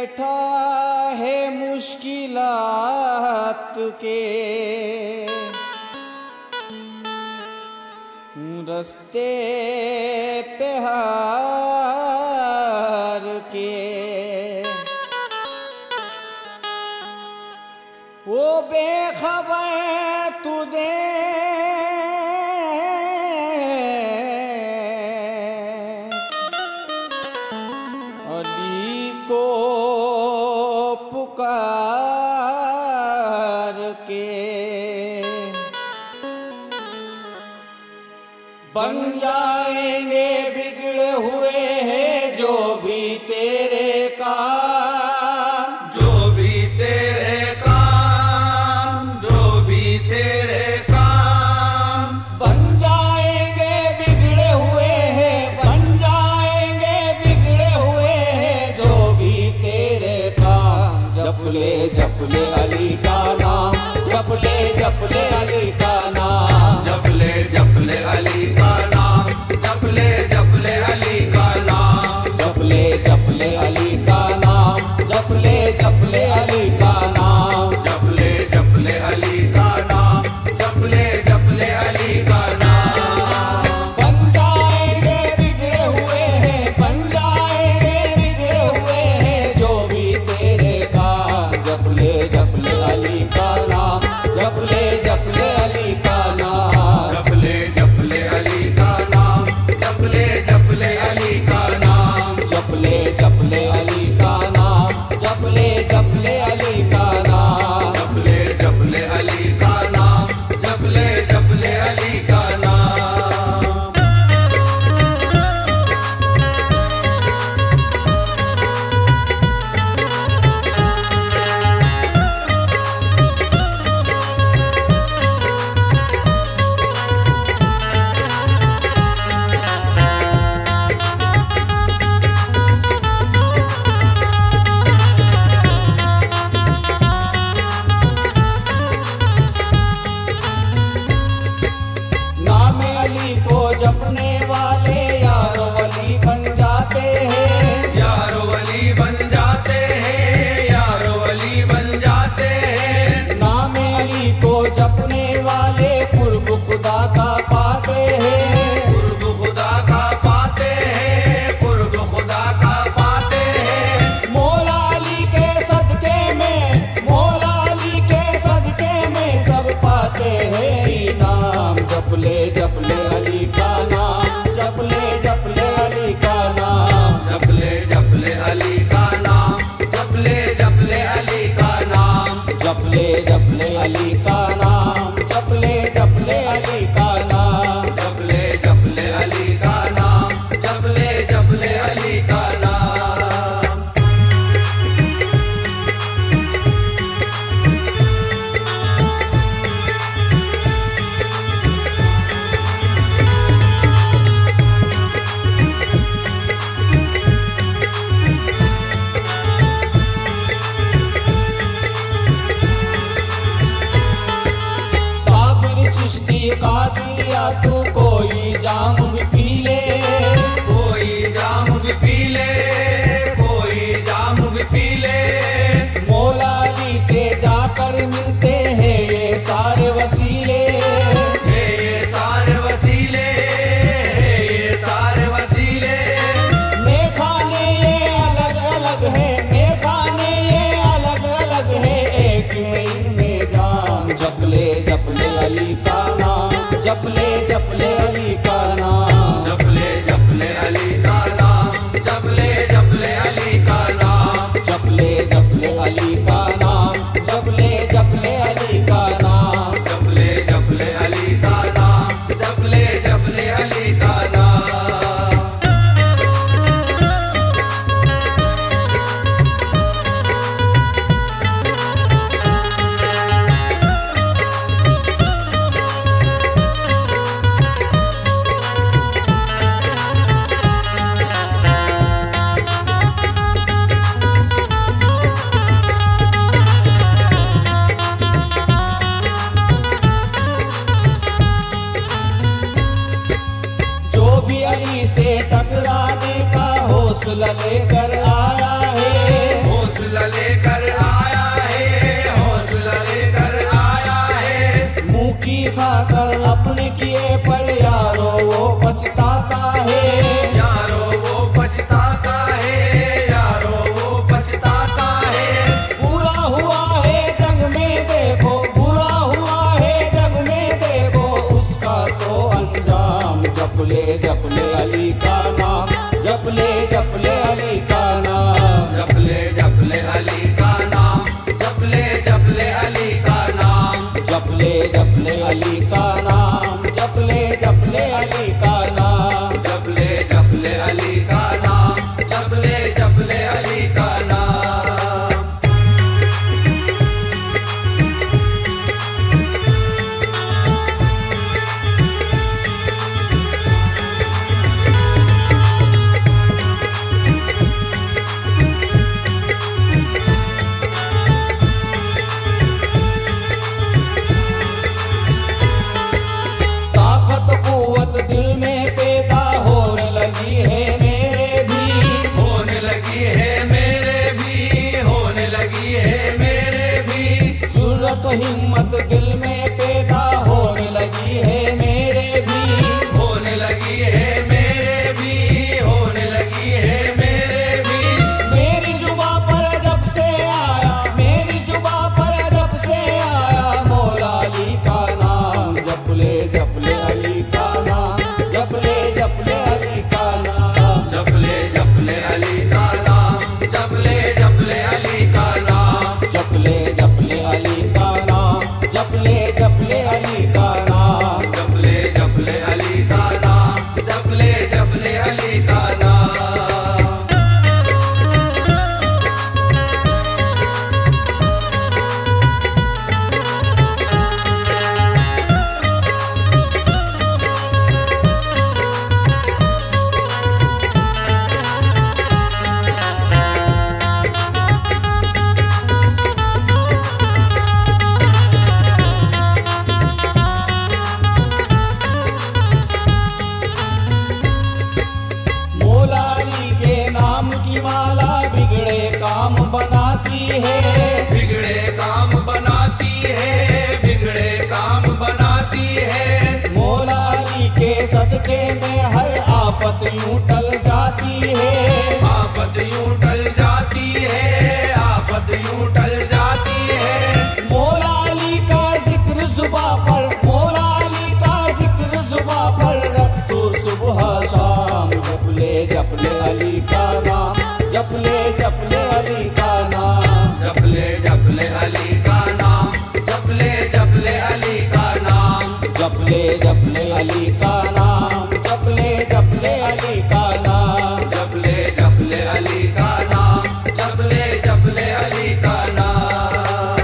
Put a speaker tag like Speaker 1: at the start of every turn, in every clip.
Speaker 1: बैठा है मुश्किलात के रस्ते पे हार के, वो बेखबर तू दे अली को पुकार के। बन जाएंगे बिगड़े हुए हैं जो भी तेरे काम,
Speaker 2: जो भी तेरे काम, जो भी तेरे काम।
Speaker 1: बन जाएंगे बिगड़े हुए हैं, बन जाएंगे बिगड़े हुए हैं जो भी तेरे काम। जप ले अली का नाम, जप ले अली का नाम,
Speaker 2: जप ले अली का नाम, जप ले अली का नाम,
Speaker 1: जप ले अली का नाम, जप ले अली का नाम,
Speaker 2: जप ले अली का नाम, जप ले अली का नाम।
Speaker 1: बन जाएंगे बिगड़े हुए हैं, बन जाएंगे बिगड़े हुए हैं जो भी तेरे काम। जप ले अली का नाम, जप ले अली का नाम,
Speaker 2: जप ले अली का नाम, जप ले अली का नाम,
Speaker 1: जप ले अली का नाम, जप ले अली का नाम।
Speaker 2: जप ले अली का नाम, जप ले अली का नाम।
Speaker 1: नाम अली को जपने वाले यारो अली बन जाते हैं,
Speaker 2: यारो अली बन जाते हैं, यारो अली बन जाते हैं।
Speaker 1: नाम अली को जपने वाले कुर्ब खुदा का पाते हैं,
Speaker 2: कुर्ब खुदा का पाते हैं, कुर्ब खुदा का पाते हैं।
Speaker 1: मौला अली के सदके में, मौला अली के सदके में सब पाते हैं इनाम। जप ले अली का नाम, जप ले अली का नाम,
Speaker 2: जप ले अली का नाम, जप ले अली का नाम,
Speaker 1: जप ले अली का नाम, जप ले अली का नाम।
Speaker 2: जप ले अली का नाम, जप ले अली का नाम।
Speaker 1: साबिर चिश्ती कादिया तू कोई जाम भी पी ले,
Speaker 2: कोई जाम भी पी ले, कोई जाम भी पी ले।
Speaker 1: मौला अली से जाकर मिलते हैं ये सारे वसीले।
Speaker 2: ये सारे वसीले, ये सारे वसीले।
Speaker 1: मेखाने ये अलग अलग है, मेखाने ये अलग अलग है, एक में इनमें जान। जप ले अली का नाम, जप ले अली का नाम,
Speaker 2: जप ले अली का नाम, जप ले अली का नाम,
Speaker 1: जप ले अली का नाम, जप ले अली का नाम।
Speaker 2: जप ले अली का नाम, जप ले अली का नाम।
Speaker 1: हौसला लेकर आया है,
Speaker 2: हौसला
Speaker 1: खाकर अपने किए पर यारो वो पछताता है।
Speaker 2: यारो वो पछताता है, यारो वो पछताता है।
Speaker 1: बुरा हुआ है जग में देखो, बुरा हुआ है जग में देखो, उसका तो अंजाम। जपले जपले अली का नाम, जपले जपले अली का नाम,
Speaker 2: जपले जपले अली का नाम, जपले जपले अली का नाम,
Speaker 1: जपले जपले अली का नाम, जपले जपले अली का नाम।
Speaker 2: जपले जपले अली का नाम, जपले जपले अली का नाम।
Speaker 1: ताकत कुव्वत दिल में पैदा होने लगी है मेरे भी,
Speaker 2: होने लगी है मेरे भी, होने लगी है मेरे भी।
Speaker 1: जुर्रत हिम्मत दिल में पैदा होने लगी है मेरे भी,
Speaker 2: होने लगी है मेरे भी, होने लगी है मेरे भी।
Speaker 1: मेरी जुबां पर जब से आया, मेरी जुबां पर जब से आया मौला अली का नाम। जपले जपले अली का नाम, जपले जपले अली का नाम,
Speaker 2: जपले जपले अली का नाम, जपले जपले अली का नाम,
Speaker 1: जपले जपले अली का नाम, जपले जपले अली का नाम।
Speaker 2: जपले जपले अली का नाम, जपले जपले अली का नाम।
Speaker 1: मौला अली के नाम की माला बिगड़े काम बनाती है,
Speaker 2: बिगड़े काम बनाती है, बिगड़े काम बनाती है।
Speaker 1: मौला अली के सदके में हर आफत यूं टल जाती है।
Speaker 2: आफत यूं टल जाती है, आफत यूं टल जाती है।
Speaker 1: मौला अली का जिक्र जुबां पर, मौला अली का जिक्र जुबां पर रख तू सुबह शाम। जपले जपले अली का नाम, जपले जपले अली का नाम,
Speaker 2: जपले जपले अली का नाम, जपले जपले अली का नाम,
Speaker 1: जपले जपले अली का नाम, जपले जपले अली का नाम।
Speaker 2: जपले जपले अली का नाम, जपले जपले अली का नाम।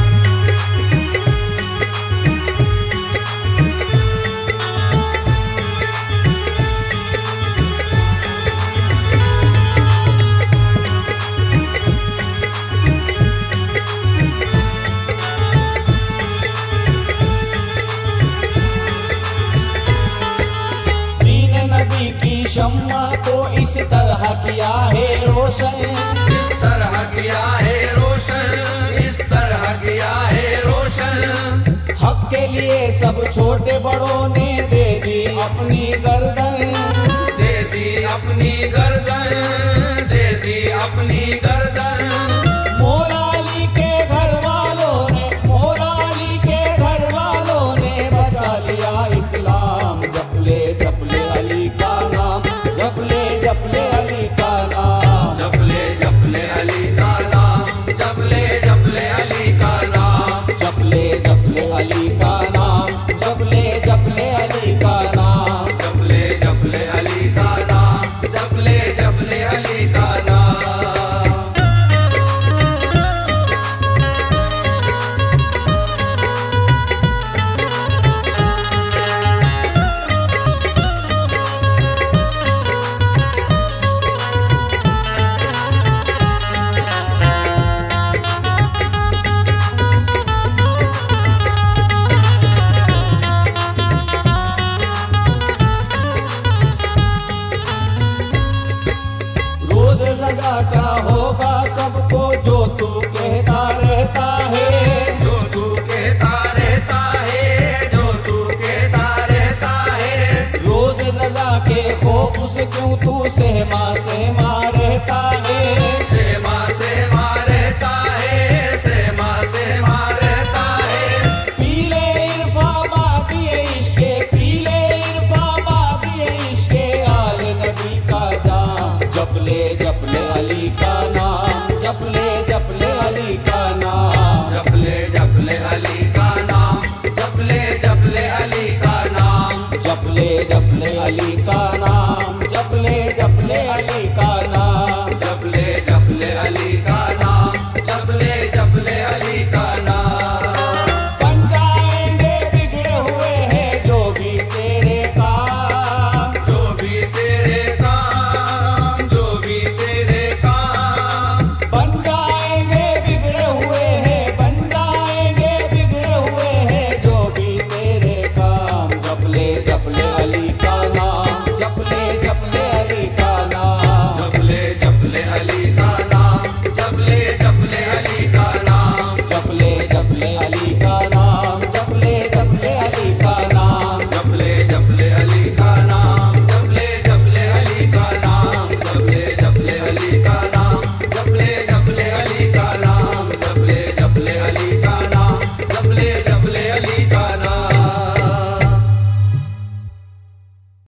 Speaker 1: दीन नबी की शम्मा को इस तरह किया है रोशन,
Speaker 2: इस तरह किया है रोशन, इस तरह किया है रोशन।
Speaker 1: हक के लिए सब छोटे बड़ों ने दे दी अपनी गर्दन,
Speaker 2: दे दी अपनी गर्दन, दे दी अपनी गर्दन।
Speaker 1: मौला अली के घर वालों ने, मौला अली के घर वालों ने बचा लिया इस्लाम। जपले जपले अली का नाम, जपले जपले अली का नाम,
Speaker 2: जपले जपले अली का नाम, जपले जपले अली का नाम,
Speaker 1: जपले जपले अली का नाम, जपले जपले अली का नाम।
Speaker 2: जपले जपले अली का नाम, जपले जपले अली का नाम।
Speaker 1: सजाता होगा सबको जो तू कहता रहता है,
Speaker 2: जो तू कहता रहता है, जो
Speaker 1: क्यों